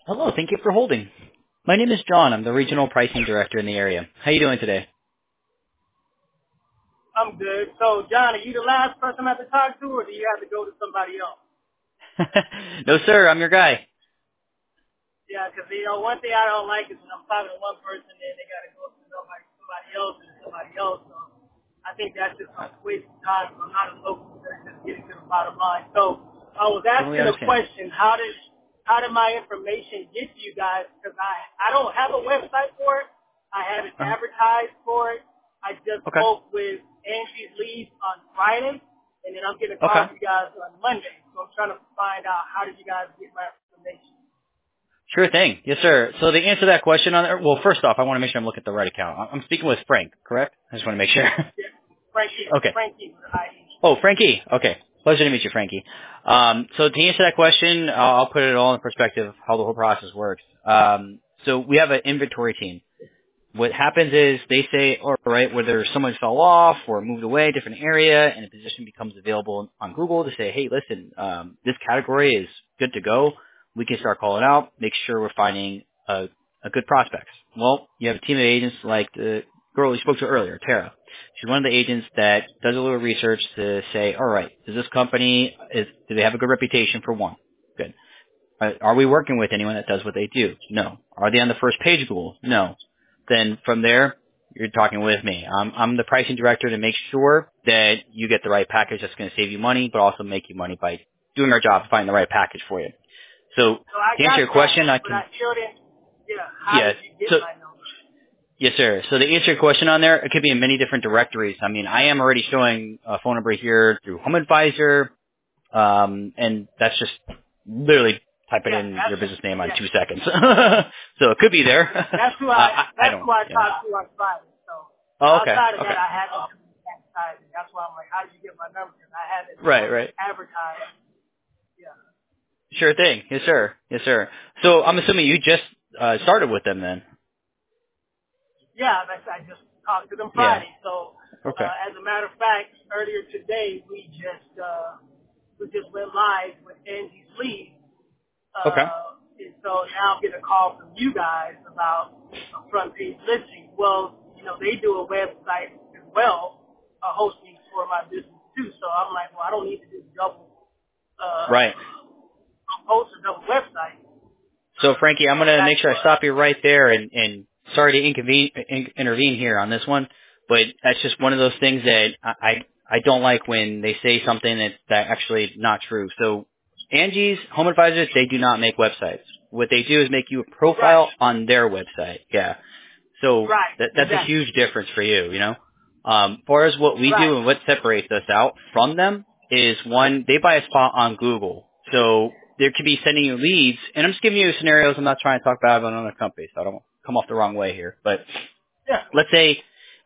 Hello, thank you for holding. My name is John. I'm the Regional Pricing Director in the area. How are you doing today? I'm good. So, John, are you the last person I have to talk to, or do you have to go to somebody else? No, sir, I'm your guy. Yeah, because, one thing I don't like is when I'm talking to one person, then they got to go to somebody else and somebody else. So I think that's just a waste of time. I'm not a local person that's getting to the bottom line. So I was Totally asking a understand. question. How did my information get to you guys? Because I don't have a website for it. I haven't Uh-huh. advertised for it. I just Okay. spoke with Angie's Leads on Friday, and then I'm getting a call Okay. from you guys on Monday. So I'm trying to find out how did you guys get my information. Sure thing. Yes, sir. So to answer that question on there, well, first off, I want to make sure I'm looking at the right account. I'm speaking with Frank, correct? I just want to make sure. Yeah, Frankie, Okay. Frankie with IE. Oh, Frankie. Okay. Pleasure to meet you, Frankie. So to answer that question, I'll put it all in perspective of how the whole process works. So we have an inventory team. What happens is they say, all right, whether someone fell off or moved away, different area, and a position becomes available on Google to say, hey, listen, this category is good to go. We can start calling out, make sure we're finding a good prospects. Well, you have a team of agents like the girl we spoke to earlier, Tara. She's one of the agents that does a little research to say, all right, does this company, do they have a good reputation for one? Good. Are we working with anyone that does what they do? No. Are they on the first page of Google? No. Then from there, you're talking with me. I'm the pricing director to make sure that you get the right package that's going to save you money, but also make you money by doing our job to find the right package for you. So So I to answer got your that, question, I but I can, still didn't. Yeah, how yes. did you get So, my number? yes, sir. So to answer your question on there, it could be in many different directories. I mean, I am already showing a phone number here through Home Advisor, and that's just literally type it Yeah, in your business name on yeah, 2 seconds. So it could be there. yeah. That's who I don't, yeah. talked to on Friday. So Oh, okay. outside of that, Okay. I haven't advertised. That's why I'm like, how did you get my number? Because I haven't Right, right. advertised. Yeah. Sure thing. Yes, sir. Yes, sir. So I'm assuming you just started with them then. Yeah, I just talked to them Yeah. Friday. So, Okay. as a matter of fact, earlier today we just went live with Angie's Lead. Okay. And so now I'm getting a call from you guys about a front page listing. Well, they do a website as well, hosting for my business too. So I'm like, well, I don't need to do double Right. host a double website. So Frankie, I'm So gonna that's make sure I stop you right there, and sorry to intervene here on this one, but that's just one of those things that I don't like when they say something that actually not true. So Angie's Home Advisors, they do not make websites. What they do is make you a right, profile on their website. Yeah. So right, that's a exactly, huge difference for you, you know. As far as what we right, do and what separates us out from them is one, they buy a spot on Google. So there could be sending you leads, and I'm just giving you scenarios. I'm not trying to talk bad about another company, so I don't come off the wrong way here. But yeah, let's say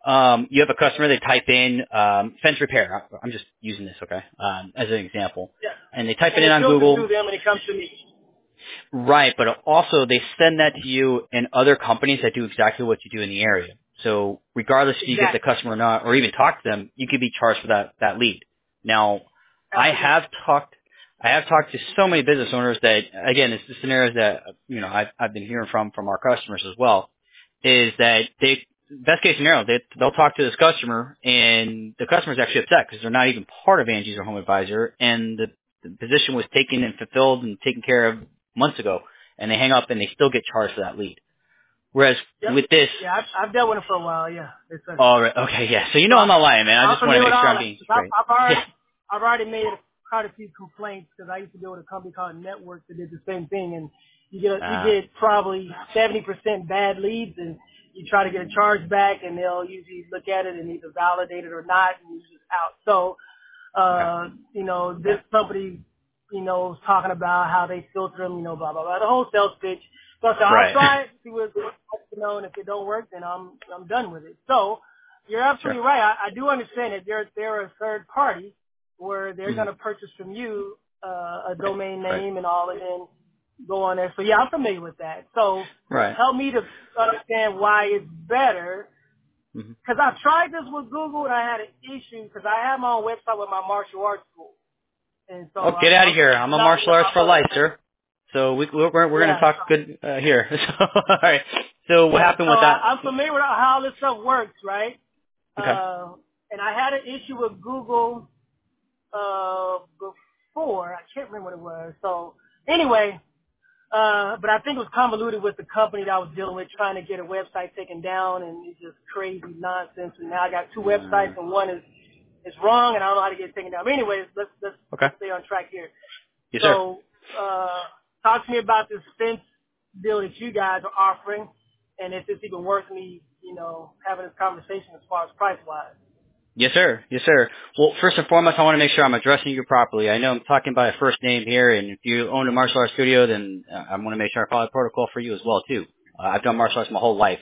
you have a customer, they type in fence repair. I'm just using this, okay, as an example. yeah. And they type it And in it on filters Google. through them and it comes to me. Right, but also they send that to you in other companies that do exactly what you do in the area. So regardless if you get the Exactly, customer or not, or even talk to them, you could be charged for that lead. Now, I absolutely. have talked, I have talked to so many business owners that, again, it's the scenarios that, I've been hearing from our customers as well, is that best case scenario, they'll talk to this customer and the customer's actually upset because they're not even part of Angie's or Home Advisor, and the position was taken and fulfilled and taken care of months ago, and they hang up and they still get charged for that lead. Whereas Yep. with this, Yeah, I've dealt with it for a while. Yeah, it's all right, okay, yeah. So you so know I'm not lying, man. I I'm just want to familiar with make sure all I'm that. being 'Cause straight. Yeah. I've already made quite a few complaints because I used to deal with a company called Network that did the same thing, and you get probably 70% bad leads, and you try to get a charge back, and they'll usually look at it and either validate it or not, and you're just out. So, Okay. this company, was talking about how they filter them, blah blah blah, the whole sales pitch. So I said, I'll Right. try it, see what it works, and if it don't work, then I'm done with it. So you're Sure. absolutely right. I do understand that they're a third party where they're Mhm. going to purchase from you a Right. domain Right. name and all, and then go on there. So yeah, I'm familiar with that. So Right. help me to understand why it's better. Mhm. Because I've tried this with Google and I had an issue because I have my own website with my martial arts school. And so Oh, get out of here! it's I'm a not, martial arts for life, sir. So we're going to talk good here. So, all right. So what happened with that? I'm familiar with how this stuff works, right? Okay. And I had an issue with Google before. I can't remember what it was. So anyway, but I think it was convoluted with the company that I was dealing with, trying to get a website taken down, and it's just crazy nonsense. And now I got two websites, and one is wrong, and I don't know how to get it taken down. But anyways, let's stay on track here. Yes, sir. So, talk to me about this fence deal that you guys are offering, and if it's even worth me, having this conversation as far as price wise. Yes, sir. Yes, sir. Well, first and foremost, I want to make sure I'm addressing you properly. I know I'm talking by a first name here, and if you own a martial arts studio, then I want to make sure I follow protocol for you as well, too. I've done martial arts my whole life.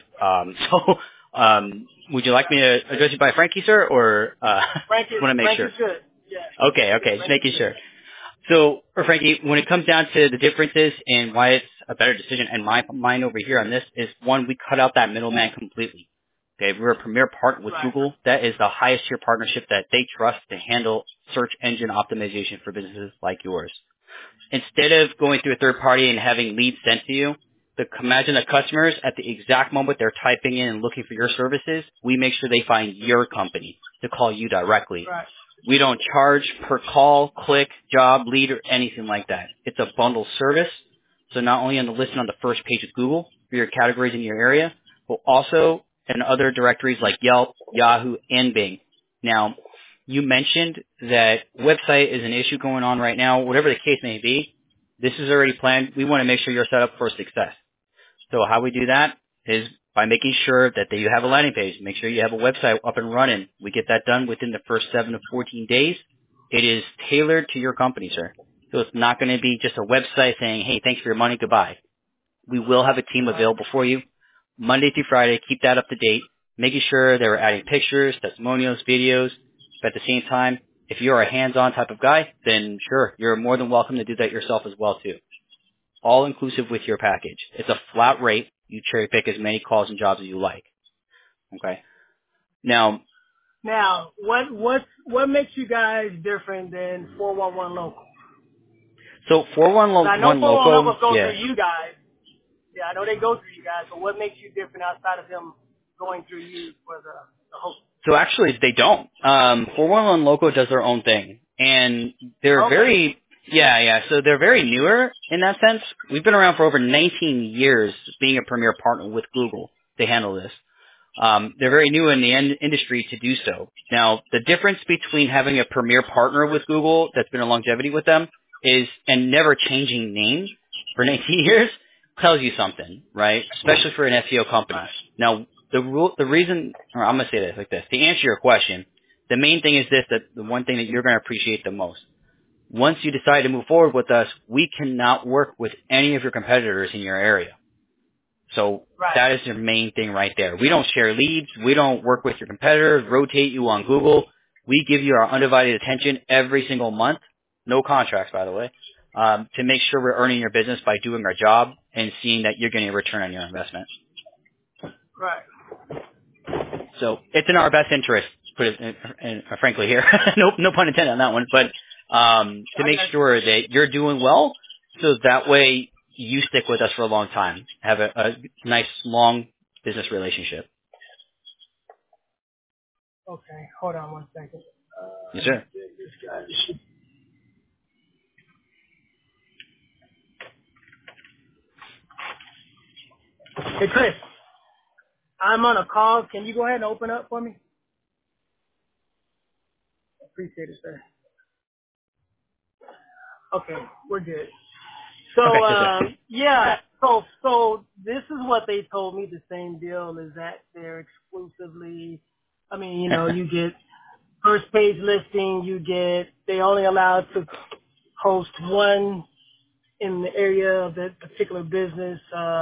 Would you like me to address you by Frankie, sir, or Frankie, want to make sure? Frankie should. Yeah. Okay, just making sure. So, Frankie, when it comes down to the differences and why it's a better decision, and my mind over here on this is, one, we cut out that middleman completely. Okay, we're a premier partner with Google. That is the highest tier partnership that they trust to handle search engine optimization for businesses like yours. Instead of going through a third party and having leads sent to you, imagine the customers at the exact moment they're typing in and looking for your services, we make sure they find your company to call you directly. Right. We don't charge per call, click, job, lead, or anything like that. It's a bundled service. So not only on the listing on the first page of Google for your categories in your area, but also in other directories like Yelp, Yahoo, and Bing. Now, you mentioned that website is an issue going on right now. Whatever the case may be, this is already planned. We want to make sure you're set up for success. So how we do that is by making sure that you have a landing page. Make sure you have a website up and running. We get that done within the first 7 to 14 days. It is tailored to your company, sir. So it's not going to be just a website saying, hey, thanks for your money, goodbye. We will have a team available for you Monday through Friday. Keep that up to date, making sure that we're adding pictures, testimonials, videos. But at the same time, if you're a hands-on type of guy, then sure, you're more than welcome to do that yourself as well, too. All inclusive with your package. It's a flat rate. You cherry pick as many calls and jobs as you like. Okay. Now, what makes you guys different than 411 Local? So 411 I know 411 Local Local go through you guys. Yeah, I know they go through you guys, but what makes you different outside of them going through you for the host? So actually, they don't. 411 Loco does their own thing, and they're very, so they're very newer in that sense. We've been around for over 19 years being a premier partner with Google to handle this. They're very new in the industry to do so. Now, the difference between having a premier partner with Google that's been a longevity with them is, and never changing names for 19 years, tells you something, right? Especially for an SEO company. Now, the reason, or I'm going to say this like this, to answer your question, the main thing is this, that the one thing that you're going to appreciate the most. Once you decide to move forward with us, we cannot work with any of your competitors in your area. So that is your main thing right there. We don't share leads. We don't work with your competitors, rotate you on Google. We give you our undivided attention every single month. No contracts, by the way, to make sure we're earning your business by doing our job and seeing that you're getting a return on your investment. Right. So it's in our best interest, put it frankly here. No pun intended on that one, but to make sure that you're doing well, so that way you stick with us for a long time, have a nice long business relationship. Okay, hold on one second. Yes, sir. Hey, Chris, I'm on a call. Can you go ahead and open up for me? Appreciate it, sir. Okay, we're good. So, so this is what they told me. The same deal is that they're exclusively, you get first page listing, they only allowed to host one in the area of that particular business.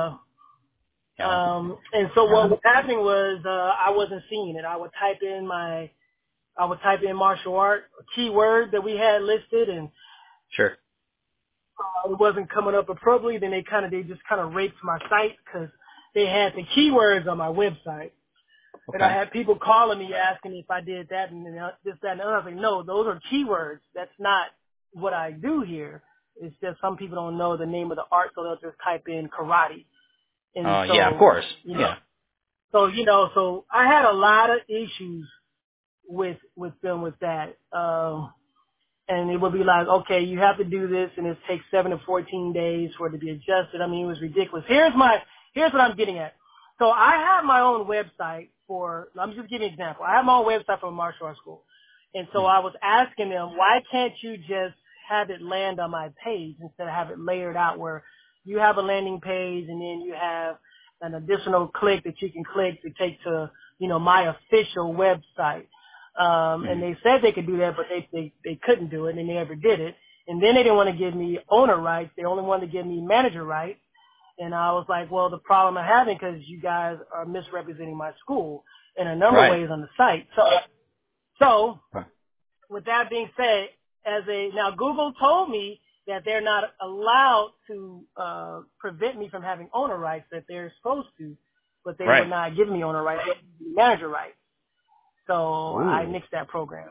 And so what was happening was, I wasn't seeing it. I would type in martial art, a keyword that we had listed, and sure. It wasn't coming up appropriately. Then they just raped my site because they had the keywords on my website. Okay. And I had people calling me asking if I did that and this, that, and the other. I was like, no, those are keywords. That's not what I do here. It's just some people don't know the name of the art, so they'll just type in karate. And so, yeah, of course. Yeah. So, so I had a lot of issues with them with that. And it would be like, okay, you have to do this, and it takes 7 to 14 days for it to be adjusted. I mean, it was ridiculous. Here's what I'm getting at. So I have my own website I'm just giving an example. I have my own website for a martial arts school. And so I was asking them, why can't you just have it land on my page instead of have it layered out where you have a landing page and then you have an additional click that you can click to take to, my official website. And they said they could do that, but they couldn't do it, and they never did it. And then they didn't want to give me owner rights. They only wanted to give me manager rights. And I was like, well, the problem I'm having because you guys are misrepresenting my school in a number of ways on the site. So with that being said, now Google told me that they're not allowed to prevent me from having owner rights, that they're supposed to, but they would not give me owner rights, they would give me manager rights. So I nixed that program.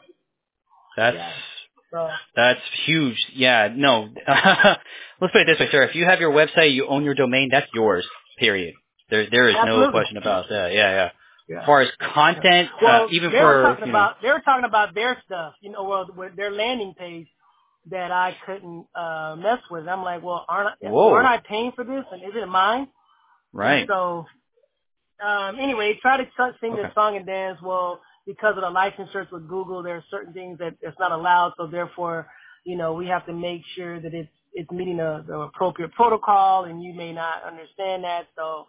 That's huge. Yeah, no. Let's put it this way, sir. If you have your website, you own your domain, that's yours, period. There is no question about that. Yeah. As far as content, even they were talking about their stuff, with their landing page that I couldn't mess with. I'm like, well, aren't I paying for this, and is it mine? Right. And so, anyway, try to sing this song and dance. Well, because of the licensures with Google, there are certain things that it's not allowed. So therefore, we have to make sure that it's meeting the appropriate protocol, and you may not understand that. So,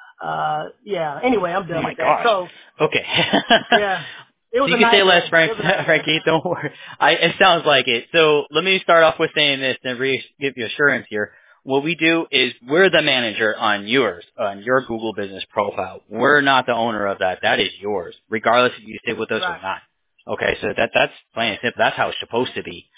anyway, I'm done with that. So, okay. Yeah. It was so you can say less, Frankie. Don't worry. It sounds like it. So let me start off with saying this and give you assurance here. What we do is we're the manager on your Google business profile. We're not the owner of that. That is yours, regardless if you stay with us or not. Okay, so that's plain and simple. That's how it's supposed to be.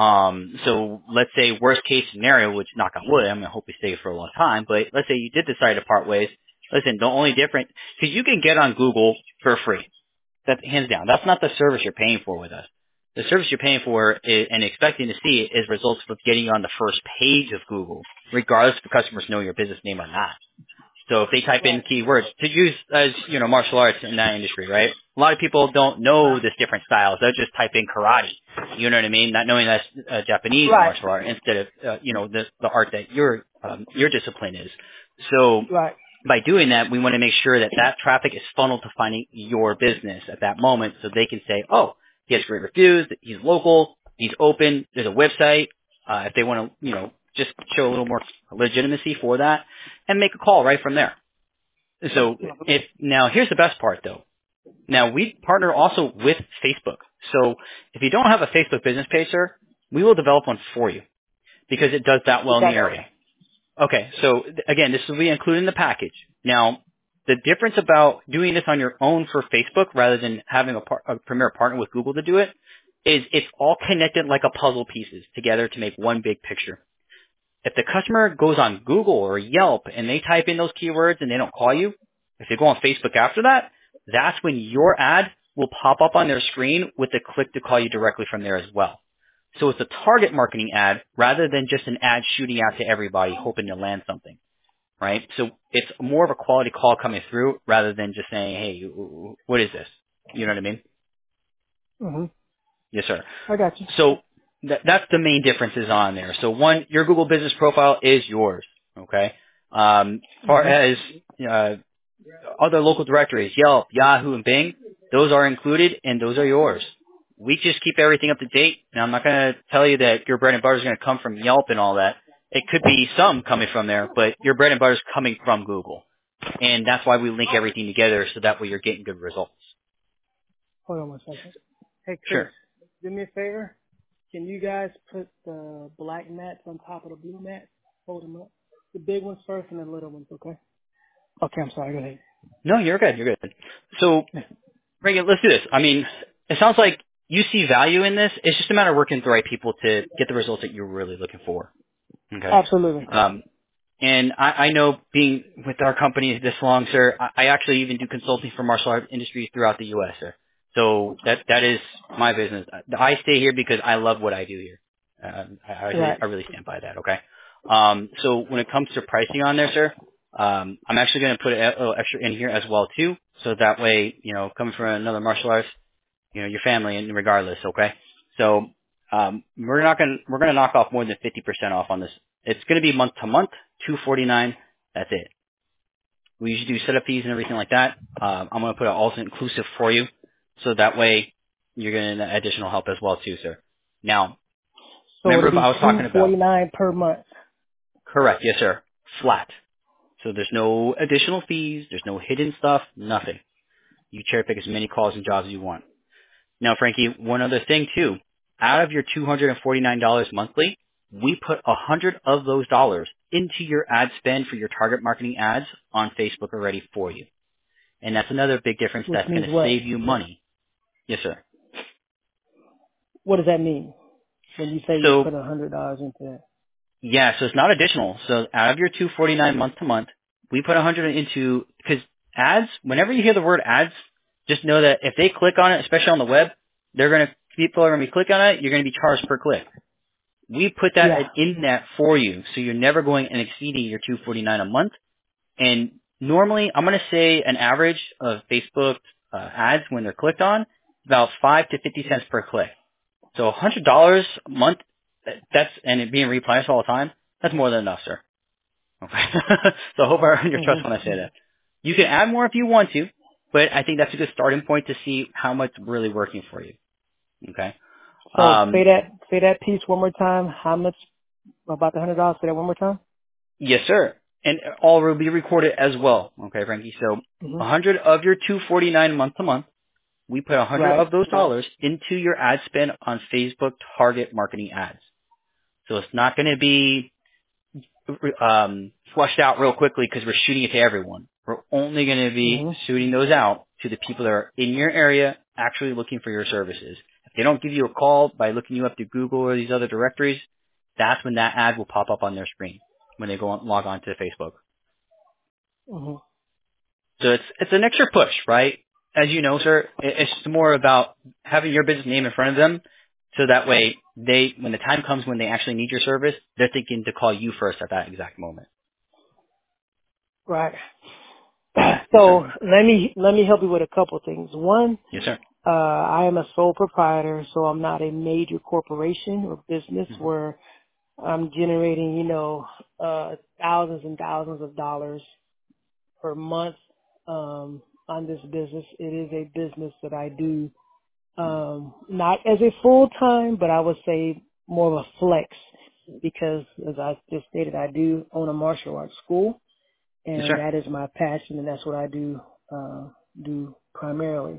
So let's say worst case scenario, which knock on wood, I'm gonna hope we stay for a long time, but let's say you did decide to part ways. Listen, the only difference, because you can get on Google for free. That's hands down. That's not the service you're paying for with us. The service you're paying for and expecting to see is results of getting you on the first page of Google, regardless if the customers know your business name or not. So if they type in keywords, to use as, martial arts in that industry, right? A lot of people don't know this different styles. They'll just type in karate. You know what I mean? Not knowing that's Japanese martial art instead of, the art that your discipline is. So by doing that, we want to make sure that traffic is funneled to finding your business at that moment so they can say, oh, he has great reviews, he's local, he's open, there's a website, if they want to, just show a little more legitimacy for that and make a call right from there. So now here's the best part though. Now we partner also with Facebook. So if you don't have a Facebook business page, sir, we will develop one for you because it does that well in the area. Okay, so again, this will be included in the package. Now, the difference about doing this on your own for Facebook rather than having a premier partner with Google to do it is it's all connected like a puzzle pieces together to make one big picture. If the customer goes on Google or Yelp and they type in those keywords and they don't call you, if they go on Facebook after that, that's when your ad will pop up on their screen with a click to call you directly from there as well. So it's a target marketing ad rather than just an ad shooting out to everybody hoping to land something, right? So it's more of a quality call coming through rather than just saying, hey, what is this? You know what I mean? Mm-hmm. Yes, sir. I got you. So that's the main differences on there. So one, your Google business profile is yours, okay? As far as other local directories, Yelp, Yahoo, and Bing, those are included and those are yours. We just keep everything up to date. Now, I'm not going to tell you that your bread and butter is going to come from Yelp and all that. It could be some coming from there, but your bread and butter is coming from Google. And that's why we link everything together so that way you're getting good results. Hold on one second. Hey, Chris, do me a favor. Can you guys put the black mats on top of the blue mats? Hold them up. The big ones first and the little ones, okay? Okay, I'm sorry. Go ahead. No, you're good. You're good. So, Reagan, let's do this. I mean, it sounds like you see value in this. It's just a matter of working with the right people to get the results that you're really looking for. Okay. Absolutely. And I know being with our company this long, sir, I actually even do consulting for martial art industries throughout the U.S., sir. So that is my business. I stay here because I love what I do here. I really stand by that. Okay. So when it comes to pricing on there, sir, I'm actually going to put a little extra in here as well too, so that way, coming from another martial artist, your family, and regardless. Okay. So we're gonna knock off more than 50% off on this. It's going to be month to month, $249. That's it. We usually do setup fees and everything like that. I'm going to put it all inclusive for you, so that way you're getting additional help as well too, sir. Now, So remember it'll be I was talking about $249 per month. correct, yes, sir. Flat. So there's no additional fees, there's no hidden stuff, nothing. You cherry pick as many calls and jobs as you want. Now, Frankie, one other thing too. Out of your $249 monthly, we put 100 of those dollars into your ad spend for your target marketing ads on Facebook already for you. And that's another big difference. Which That's going means to what? save you money. Yes, sir. What does that mean when you say you So, put $100 into that? yeah, so it's not additional. So out of your $249 month to month, we put 100 into, because ads, whenever you hear the word ads, just know that if they click on it, especially on the web, people are going to be clicking on it, you're going to be charged per click. We put that in that for you, so you're never going and exceeding your $249 a month. And normally, I'm going to say an average of Facebook ads when they're clicked on, about 5 to 50 cents per click. So $100 a month, and it being replenished all the time, that's more than enough, sir. Okay. So I hope I earn your trust when I say that. You can add more if you want to, but I think that's a good starting point to see how much is really working for you. Okay. So say that piece one more time. How much about the $100? Say that one more time. Yes, sir. And all will be recorded as well. Okay, Frankie. So 100 of your $249 month to month, we put 100 of those dollars into your ad spend on Facebook target marketing ads. So it's not going to be flushed out real quickly because we're shooting it to everyone. We're only going to be shooting those out to the people that are in your area actually looking for your services. If they don't give you a call by looking you up through Google or these other directories, that's when that ad will pop up on their screen when they log on to Facebook. So it's an extra push, right? As you know, sir, it's more about having your business name in front of them, so that way when the time comes when they actually need your service, they're thinking to call you first at that exact moment. Right. So let me help you with a couple of things. One, yes, sir. I am a sole proprietor, so I'm not a major corporation or business where I'm generating, thousands and thousands of dollars per month on this business. It is a business that I do not as a full time, but I would say more of a flex because, as I just stated, I do own a martial arts school. And that is my passion, and that's what I do primarily.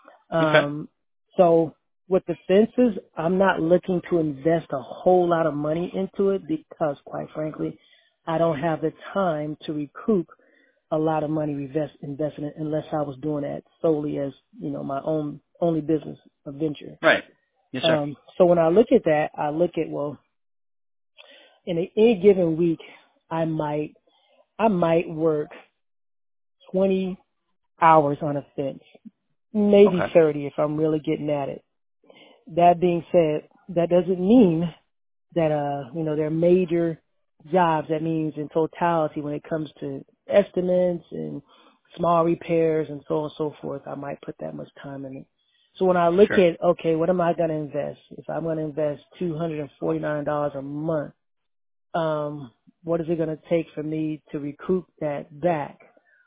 So with the fences, I'm not looking to invest a whole lot of money into it because, quite frankly, I don't have the time to recoup a lot of money invested in unless I was doing that solely as, my only business venture. Right. Yes, sir. So when I look at that, well, in any given week, I might work 20 hours on a fence, maybe 30 if I'm really getting at it. That being said, that doesn't mean that, there are major jobs. That means in totality, when it comes to estimates and small repairs and so on and so forth, I might put that much time in it. So when I look at, okay, what am I going to invest? If I'm going to invest $249 a month, what is it going to take for me to recoup that back?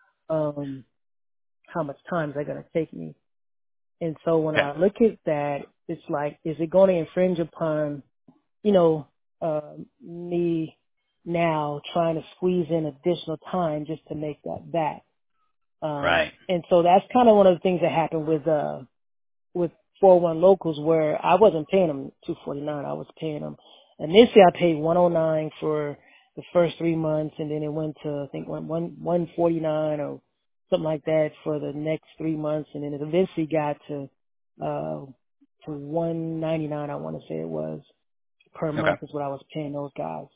How much time is that going to take me? And so when I look at that, it's like, is it going to infringe upon, me now trying to squeeze in additional time just to make that back? Right. And so that's kind of one of the things that happened with 401 locals, where I wasn't paying them $249. I was paying them. Initially, I paid $109 for the first 3 months, and then it went to, I think, $149 or something like that for the next 3 months, and then it eventually got to $199. I want to say it was per month is what I was paying those guys.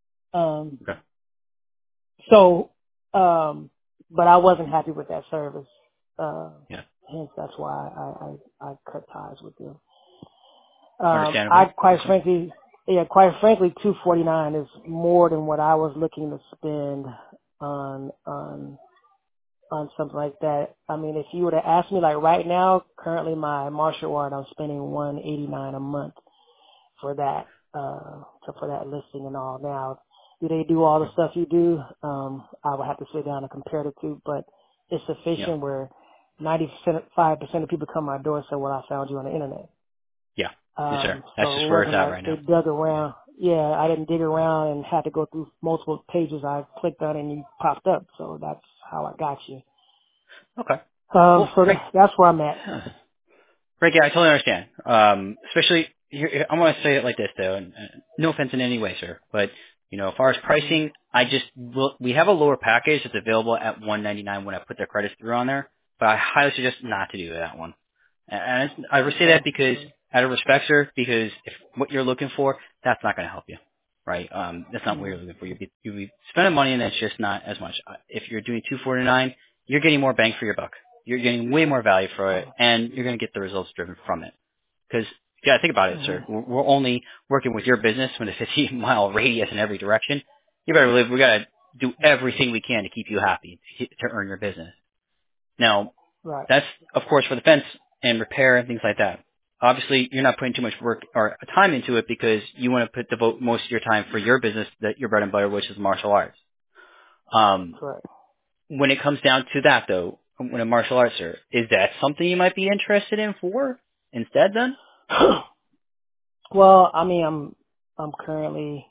So, but I wasn't happy with that service. Hence, that's why I cut ties with them. Understandable. I quite frankly, Yeah, quite frankly, $249 is more than what I was looking to spend on on on something like that. I mean, if you were to ask me, like right now, currently my martial art, I'm spending $189 a month for that, for that listing and all. Now, do they do all the stuff you do? I would have to sit down and compare the two, but it's Yeah. sufficient where 95% of people come to my door and say, well, I found you on the internet. Yeah. Yes, sir. That's So just it where it's wasn't at like right they now. dug around. Yeah, I didn't dig around and had to go through multiple pages. I clicked on it and you popped up. So that's how I got you. Okay. Well, So Frank, that's where I'm at. Frankie, I totally understand. Especially, I'm going to say it like this, though, and no offense in any way, sir, but, as far as Hmm. pricing, we have a lower package that's available at $199 when I put their credits through on there, but I highly suggest not to do that one. And I would say that Okay. because, out of respect, sir, because if what you're looking for, that's not going to help you, right? That's not what Hmm. you're looking for. You'll be spending money and it's just not as much. If you're doing $249, you're getting more bang for your buck. You're getting way more value for it, and you're going to get the results driven from it. Because, yeah, think about it, Hmm. sir. We're only working with your business with a 50-mile radius in every direction. You better believe we got to do everything we can to keep you happy, to earn your business. Now, Right. that's, of course, for the fence and repair and things like that. Obviously, you're not putting too much work or time into it because you want to devote most of your time for your business, that your bread and butter, which is martial arts. Um, Right. when it comes down to that, though, when a martial arts, sir, is that something you might be interested in for instead then? Well, I mean, I'm currently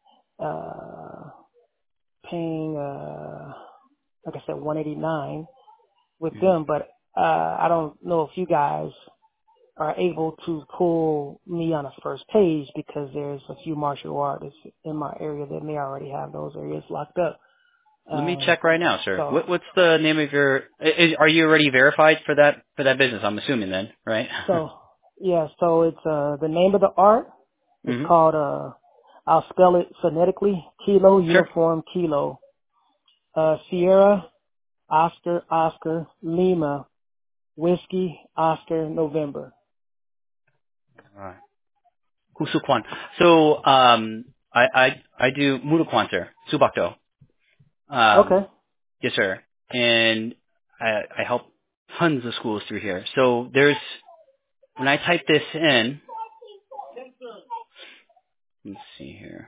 paying like I said, 189 with Hmm. them, but I don't know if you guys are able to pull me on a first page because there's a few martial artists in my area that may already have those areas locked up. Let me Um, check right now, sir. so What's the name of your? Are you already verified for that business? I'm assuming then, right? so yeah, so it's the name of the art is Hmm. called I'll spell it phonetically, Kilo Sure. Uniform Kilo Sierra Oscar Lima Whiskey Oscar November. All right. Kusukwan. So I do Mudokwan, sir. Subakto. Okay. Yes, sir. And I help tons of schools through here. So when I type this in, let's see here.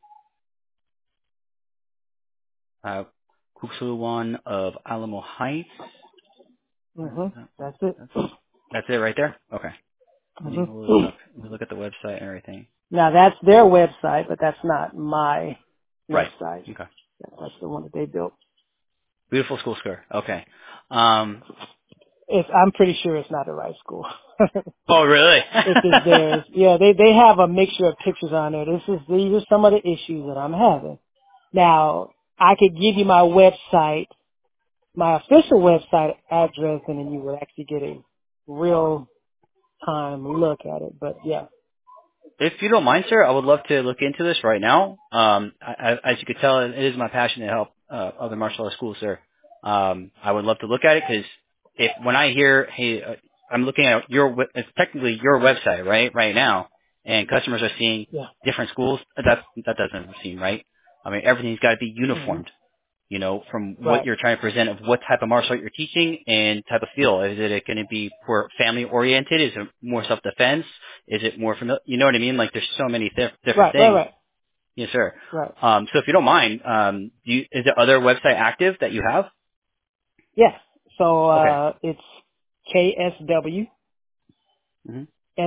Kusukwan of Alamo Heights. That's it. That's that's it right there. Okay. Let me look hmm up. Let me look at the website and everything. Now that's their website, but that's not my Right. website. Okay. That's the one that they built. Beautiful school square. Okay. Um. I'm pretty sure it's not the right school. Oh, really? If it's theirs, yeah, they have a mixture of pictures on there. These are some of the issues that I'm having. Now I could give you my website, my official website address, and then you would actually get a real time look at it. But yeah, If you don't mind, sir, I would love to look into this right now. As you could tell, it is my passion to help other martial arts schools, sir. I would love to look at it because when I hear, hey, I'm looking at it's technically your website, right now, and customers are seeing yeah, different schools. That doesn't seem right. I mean, everything's got to be hmm uniformed. From what right, you're trying to present of what type of martial art you're teaching and type of feel. Is it going to be for family oriented? Is it more self-defense? Is it more familiar? You know what I mean? Like there's so many different right, right, things. right, Yes, sir. right. So if you don't mind, is there other website active that you have? Yes. So Okay. it's KSW Mm-hmm.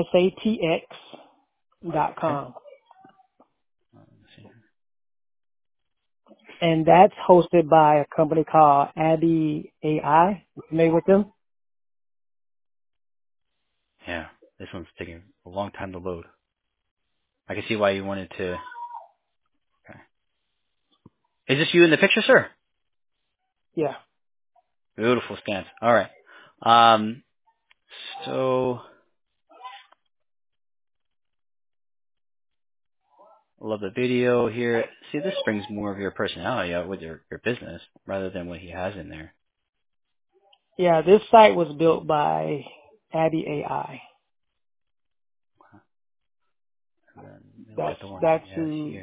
Okay. SATX.com. Let's see. And that's hosted by a company called Abby AI. You familiar with them? Yeah, this one's taking a long time to load. I can see why you wanted to. Okay. Is this you in the picture, sir? Yeah. Beautiful stance. All right. Um, so love the video here. See, this brings more of your personality out with your business rather than what he has in there. Yeah, this site was built by Abby AI. And then That's who.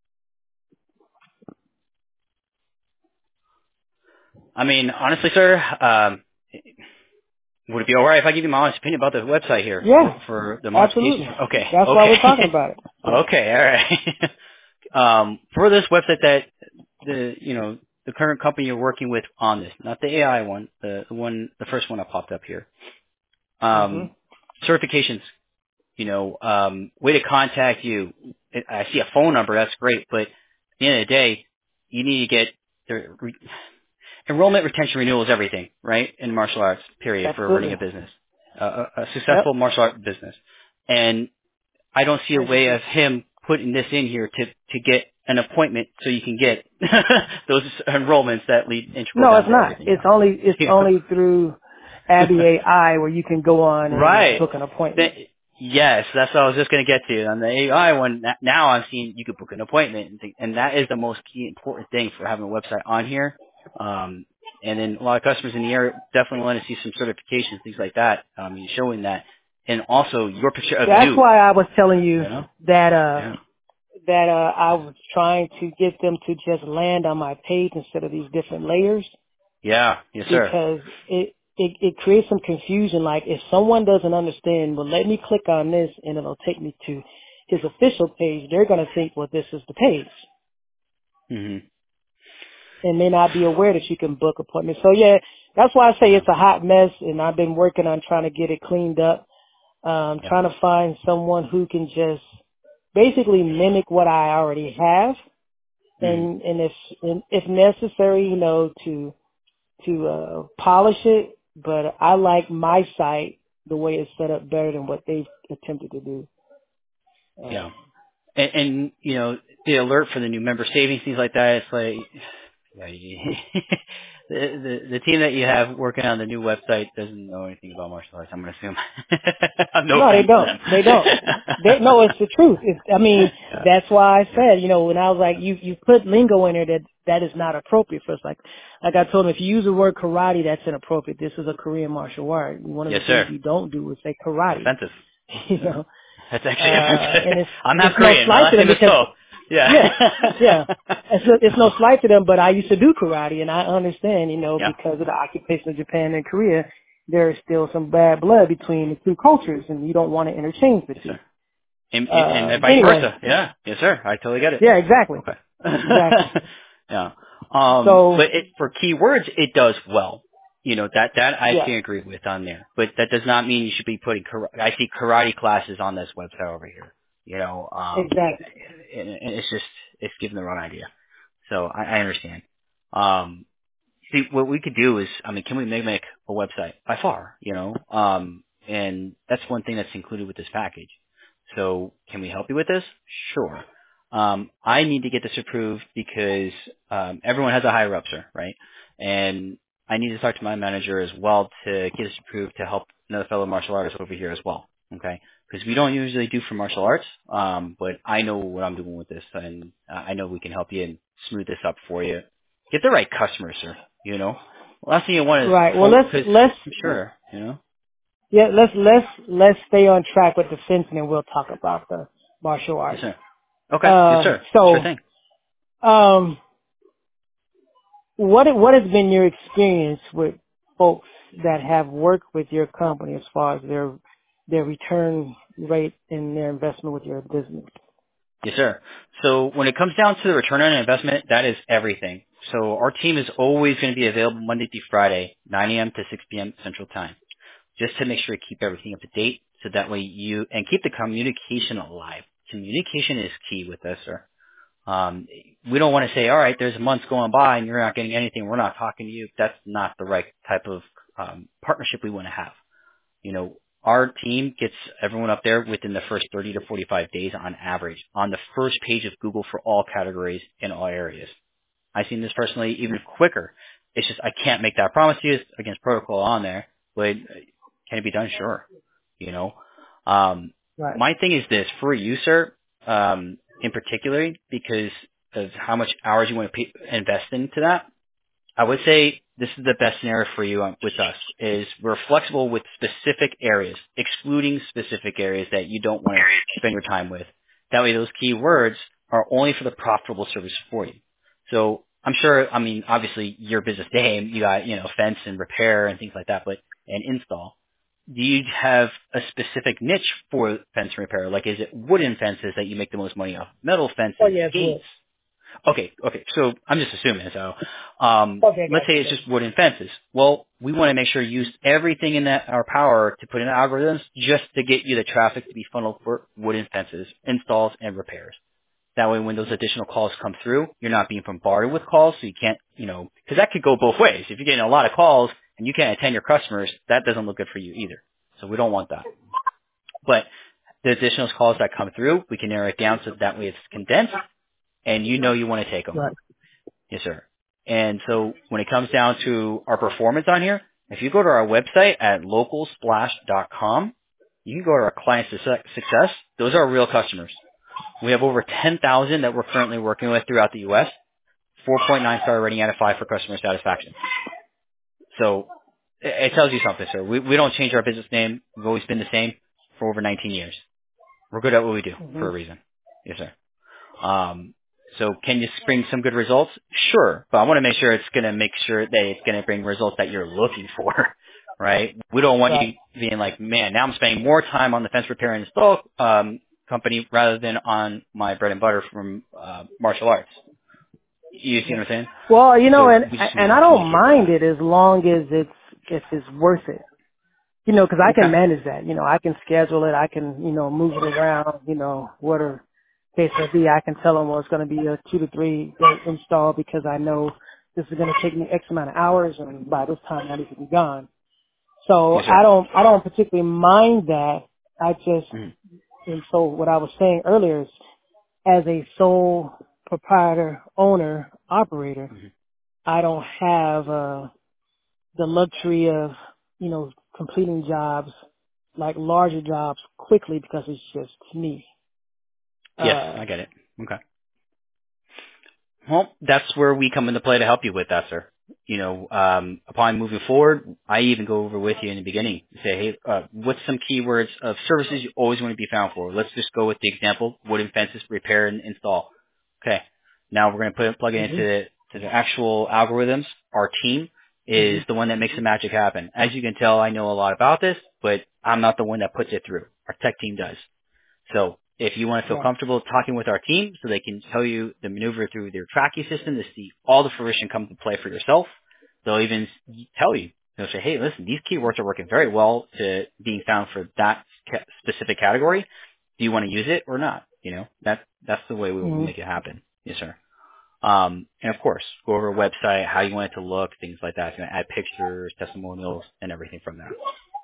I mean, honestly, sir, would it be all right if I give you my honest opinion about the website here? Yeah, For the absolutely. modifications? Okay. That's why we're talking about it. Okay, all right. For this website that the current company you're working with on this, not the AI one, the first one that popped up here. Certifications, way to contact you. I see a phone number, that's great, but at the end of the day, you need to get enrollment, retention, renewal is everything, right? In martial arts, period, Absolutely. for running a business, a successful martial art business. And I don't see a way of him putting this in here to get an appointment so you can get those enrollments that lead integral. No, it's not. It's only through Abby AI where you can go on and book an appointment. Yes, that's what I was just going to get to. On the AI one, now I'm seeing you could book an appointment, and that is the most key important thing for having a website on here. And then a lot of customers in the area definitely want to see some certifications, things like that, showing that. And also your picture of That's you. why I was telling you that I was trying to get them to just land on my page instead of these different layers. Yeah, yes, sir. Because it creates some confusion. Like if someone doesn't understand, well, let me click on this and it'll take me to his official page. They're going to think, well, this is the page. Mm-hmm. And may not be aware that you can book appointments. So yeah, that's why I say it's a hot mess, and I've been working on trying to get it cleaned up. Trying to find someone who can just basically mimic what I already have, and if necessary, to polish it. But I like my site the way it's set up better than what they've attempted to do. Yeah, and the alert for the new member savings, things like that. It's like, the team that you have working on the new website doesn't know anything about martial arts, I'm going to assume. No, they don't. They don't. No, it's the truth. That's why I said, when I was like, you put lingo in there that is not appropriate for us. Like I told them, if you use the word karate, that's inappropriate. This is a Korean martial art. One of the things you don't do is say karate. Offensive. That's actually and I'm not it's Korean. No slight to them because, yeah. It's no slight to them, but I used to do karate, and I understand, because of the occupation of Japan and Korea, there is still some bad blood between the two cultures, and you don't want to interchange the two. And vice versa. Yeah. Yes, sir. I totally get it. Yeah, exactly. Okay. Exactly. Yeah. But for keywords, it does well. That I can agree with on there. But that does not mean you should be putting I see karate classes on this website over here. Exactly. And it's giving the wrong idea. So I understand. See, what we could do is, can we make a website? By far, and that's one thing that's included with this package. So can we help you with this? Sure. I need to get this approved because everyone has a higher up, sir, right? And I need to talk to my manager as well to get this approved to help another fellow martial artist over here as well, okay? Because we don't usually do for martial arts, but I know what I'm doing with this, and I know we can help you and smooth this up for you. Get the right customer, sir. Last thing you want is right. Well, let's sure. Yeah, let's stay on track with the fencing, and we'll talk about the martial arts. Yes, sir. Okay. Yes, sir. So, sure thing. What has been your experience with folks that have worked with your company as far as their return rate and their investment with your business? Yes, sir. So when it comes down to the return on investment, that is everything. So our team is always going to be available Monday through Friday, 9 a.m. to 6 p.m. Central Time, just to make sure to keep everything up to date so that way and keep the communication alive. Communication is key with us, sir. We don't want to say, all right, there's months going by and you're not getting anything. We're not talking to you. That's not the right type of partnership we want to have. Our team gets everyone up there within the first 30 to 45 days on average on the first page of Google for all categories in all areas. I've seen this personally even quicker. It's just I can't make that promise to you. It's against protocol on there, but can it be done? Sure. Right. My thing is this for you, sir, in particular, because of how much hours you want to invest into that. I would say this is the best scenario for you with us is we're flexible with specific areas, excluding specific areas that you don't want to spend your time with. That way those keywords are only for the profitable service for you. So I'm sure, I mean, obviously your business name, you got, fence and repair and things like that, and install. Do you have a specific niche for fence repair? Like, is it wooden fences that you make the most money off? Metal fences, Oh, yes, gates? wood. Okay. So I'm just assuming. So, Okay, let's gotcha. say it's just wooden fences. Well, we want to make sure you use everything in our power to put in algorithms just to get you the traffic to be funneled for wooden fences, installs, and repairs. That way, when those additional calls come through, you're not being bombarded with calls, so you can't, because that could go both ways. If you're getting a lot of calls and you can't attend your customers, that doesn't look good for you either. So we don't want that. But the additional calls that come through, we can narrow it down so that way it's condensed, and you want to take them. Right. Yes, sir. And so when it comes down to our performance on here, if you go to our website at localsplash.com, you can go to our client success. Those are real customers. We have over 10,000 that we're currently working with throughout the U.S. 4.9 star rating out of 5 for customer satisfaction. So it tells you something, sir. We don't change our business name. We've always been the same for over 19 years. We're good at what we do for a reason. Yes, sir. So can you bring some good results? Sure. But I want to make sure it's going to it's going to bring results that you're looking for, right? We don't want you being like, man, now I'm spending more time on the fence repair and install, company rather than on my bread and butter from, martial arts. You see what I'm saying? Well, So and I don't mind it as long as if it's worth it. Because I can Okay. manage that. I can schedule it. I can, move it around. Whatever case may be, I can tell them, well, it's going to be a 2 to 3 day install because I know this is going to take me X amount of hours, and by this time I need to be gone. So Yes, sir. I don't particularly mind that. I just, Mhm. and so what I was saying earlier is, as a sole proprietor, owner, operator, Mhm. I don't have the luxury of, completing jobs, like larger jobs, quickly because it's just me. Yes, I get it. Okay. Well, that's where we come into play to help you with that, sir. Upon moving forward, I even go over with you in the beginning. Say, hey, what's some keywords of services you always want to be found for? Let's just go with the example, wooden fences, repair and install. Okay. Now we're going to plug it into the actual algorithms. Our team is the one that makes the magic happen. As you can tell, I know a lot about this, but I'm not the one that puts it through. Our tech team does. So if you want to feel comfortable talking with our team so they can tell you the maneuver through their tracking system to see all the fruition come to play for yourself, they'll even tell you. They'll say, hey, listen, these keywords are working very well to being found for that specific category. Do you want to use it or not? That's the way we will make it happen. Yes, sir. And of course, go over our website, how you want it to look, things like that. Add pictures, testimonials, and everything from there.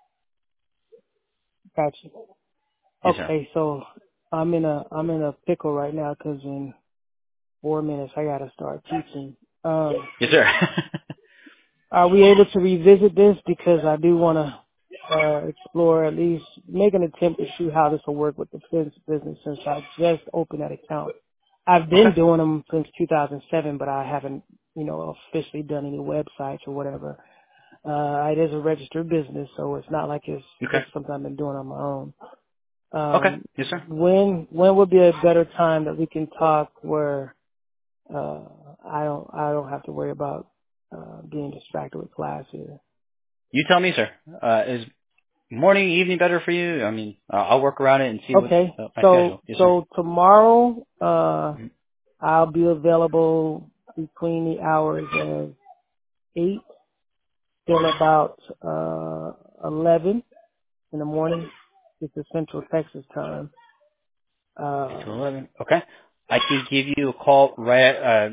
Gotcha. Yes, sir. Okay, so I'm in a pickle right now because in 4 minutes I gotta start teaching. Yes, sir. Are we able to revisit this because I do want to explore, at least make an attempt to see how this will work with the fence business since I just opened that account. I've been Okay. doing them since 2007, but I haven't, officially done any websites or whatever. It is a registered business, so it's not like it's Okay. just something I've been doing on my own. Okay. Yes, sir. When would be a better time that we can talk where I don't have to worry about being distracted with class here? You tell me, sir. Is morning, evening better for you? I mean, I'll work around it and see what Okay, my schedule. Yes, sir. so tomorrow Mhm. I'll be available between the hours of 8 till about 11 in the morning. It's the Central Texas time. 8 to 11. Okay. I can give you a call right at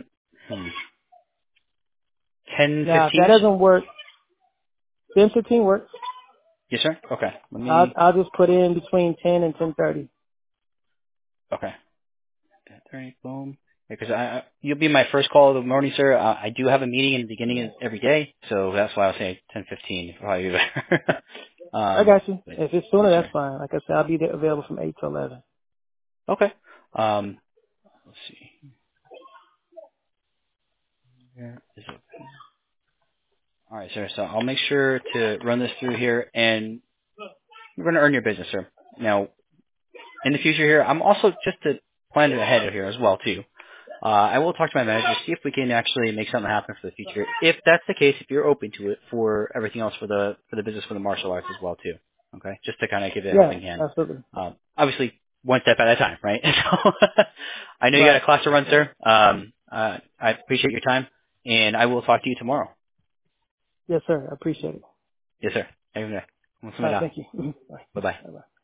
10:15. Now if that doesn't work, 10:15 works. Yes, sir. Okay. Let me. I'll just put in between 10 and 10:30. Okay. 10:30. Boom. Because you'll be my first call of the morning, sir. I do have a meeting in the beginning of every day, so that's why I'll say 10:15. Probably be better. I got you. But, If it's sooner, yes, that's sir. fine. Like I said, I'll be there available from 8 to 11. Okay. Let's see. Where is it? All right, sir. So I'll make sure to run this through here, and you're going to earn your business, sir. Now, in the future here, I'm also, just to plan ahead here as well too. I will talk to my manager, see if we can actually make something happen for the future. If that's the case, if you're open to it for everything else for the business for the martial arts as well too. Okay, just to kind of give it a helping hand. Absolutely. Obviously, one step at a time, right? So I know you got a class to run, sir. I appreciate your time, and I will talk to you tomorrow. Yes, sir. I appreciate it. Yes, sir. Thank you. Thank you. Bye. Bye bye. Bye-bye.